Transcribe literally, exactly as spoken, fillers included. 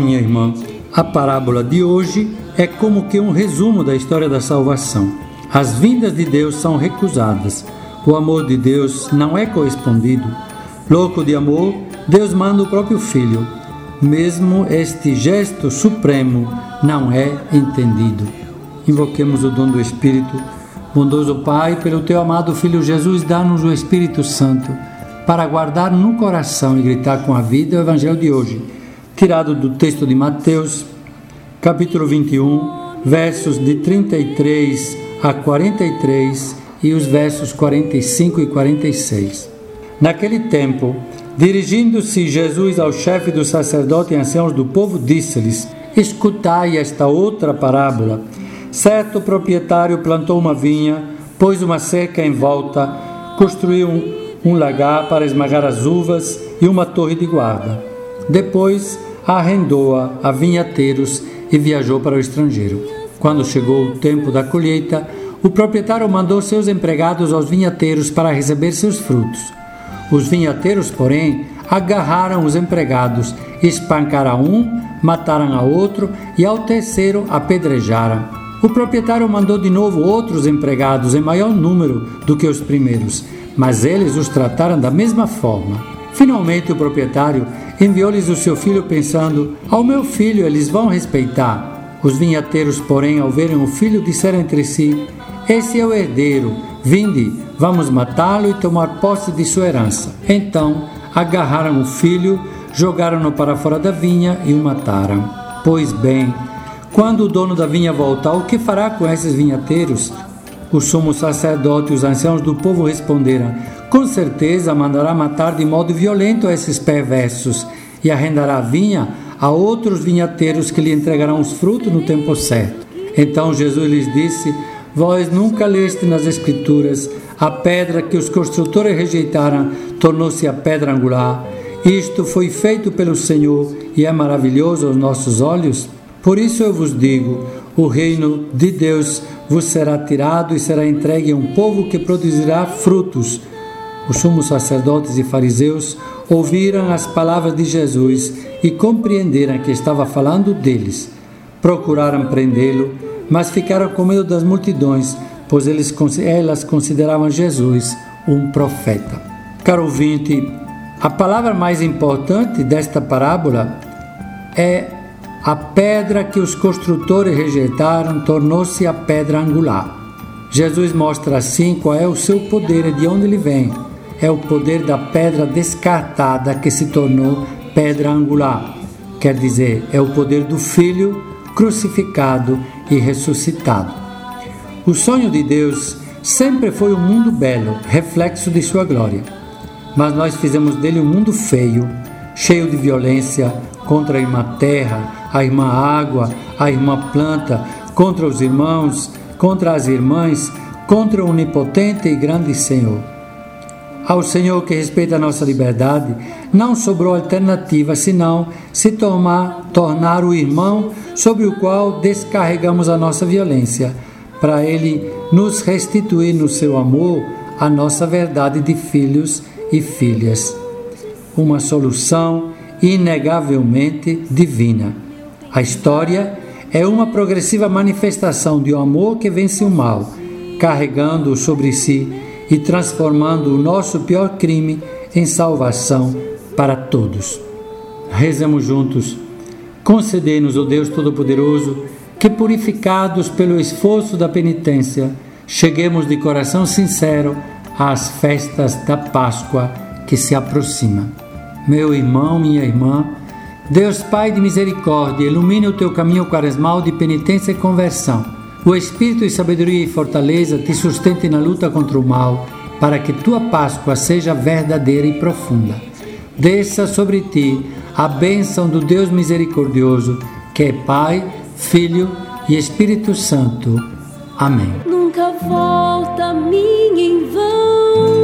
minha irmã, a parábola de hoje é como que um resumo da história da salvação. As vindas de Deus são recusadas. O amor de Deus não é correspondido. Louco de amor, Deus manda o próprio Filho. Mesmo este gesto supremo não é entendido. Invoquemos o dom do Espírito. Bondoso Pai, pelo Teu amado Filho Jesus, dá-nos o Espírito Santo para guardar no coração e gritar com a vida o Evangelho de hoje, tirado do texto de Mateus, capítulo vinte e um, versos de trinta e três a quarenta e três e os versos quarenta e cinco e quarenta e seis. Naquele tempo, dirigindo-se Jesus ao chefe dos sacerdotes e anciãos do povo, disse-lhes: escutai esta outra parábola. Certo proprietário plantou uma vinha, pôs uma cerca em volta, construiu um, um lagar para esmagar as uvas e uma torre de guarda. Depois arrendou-a a vinhateiros e viajou para o estrangeiro. Quando chegou o tempo da colheita, o proprietário mandou seus empregados aos vinhateiros para receber seus frutos. Os vinhateiros, porém, agarraram os empregados, espancaram a um, mataram a outro e ao terceiro apedrejaram. O proprietário mandou de novo outros empregados em maior número do que os primeiros, mas eles os trataram da mesma forma. Finalmente o proprietário enviou-lhes o seu filho pensando: ao meu filho eles vão respeitar. Os vinhateiros, porém, ao verem o filho, disseram entre si: esse é o herdeiro, vinde, vamos matá-lo e tomar posse de sua herança. Então agarraram o filho, jogaram-no para fora da vinha e o mataram. Pois bem, quando o dono da vinha voltar, o que fará com esses vinhateiros? O sumo sacerdote e os anciãos do povo responderam: com certeza mandará matar de modo violento esses perversos e arrendará a vinha a outros vinhateiros que lhe entregarão os frutos no tempo certo. Então Jesus lhes disse: vós nunca leste nas Escrituras: a pedra que os construtores rejeitaram tornou-se a pedra angular. Isto foi feito pelo Senhor e é maravilhoso aos nossos olhos? Por isso eu vos digo, o reino de Deus vos será tirado e será entregue a um povo que produzirá frutos. Os sumos sacerdotes e fariseus ouviram as palavras de Jesus e compreenderam que estava falando deles. Procuraram prendê-lo, mas ficaram com medo das multidões, pois eles, elas consideravam Jesus um profeta. Caro ouvinte, a palavra mais importante desta parábola é: a pedra que os construtores rejeitaram tornou-se a pedra angular. Jesus mostra assim qual é o seu poder e de onde ele vem. É o poder da pedra descartada que se tornou pedra angular. Quer dizer, é o poder do Filho crucificado e ressuscitado. O sonho de Deus sempre foi um mundo belo, reflexo de sua glória. Mas nós fizemos dele um mundo feio, cheio de violência contra a irmã terra, a irmã água, a irmã planta, contra os irmãos, contra as irmãs, contra o onipotente e grande Senhor. Ao Senhor que respeita a nossa liberdade, não sobrou alternativa senão se tornar, tornar o irmão sobre o qual descarregamos a nossa violência, para Ele nos restituir no seu amor a nossa verdade de filhos e filhas. Uma solução inegavelmente divina. A história é uma progressiva manifestação de um amor que vence o mal, carregando-o sobre si e transformando o nosso pior crime em salvação para todos. Rezemos juntos. Concedei-nos, ó Deus Todo-Poderoso, que, purificados pelo esforço da penitência, cheguemos de coração sincero às festas da Páscoa que se aproxima. Meu irmão, minha irmã, Deus Pai de misericórdia, ilumine o teu caminho quaresmal de penitência e conversão. O Espírito de sabedoria e fortaleza te sustente na luta contra o mal, para que tua Páscoa seja verdadeira e profunda. Desça sobre ti a bênção do Deus misericordioso, que é Pai, Filho e Espírito Santo. Amém. Nunca volta a mim em vão.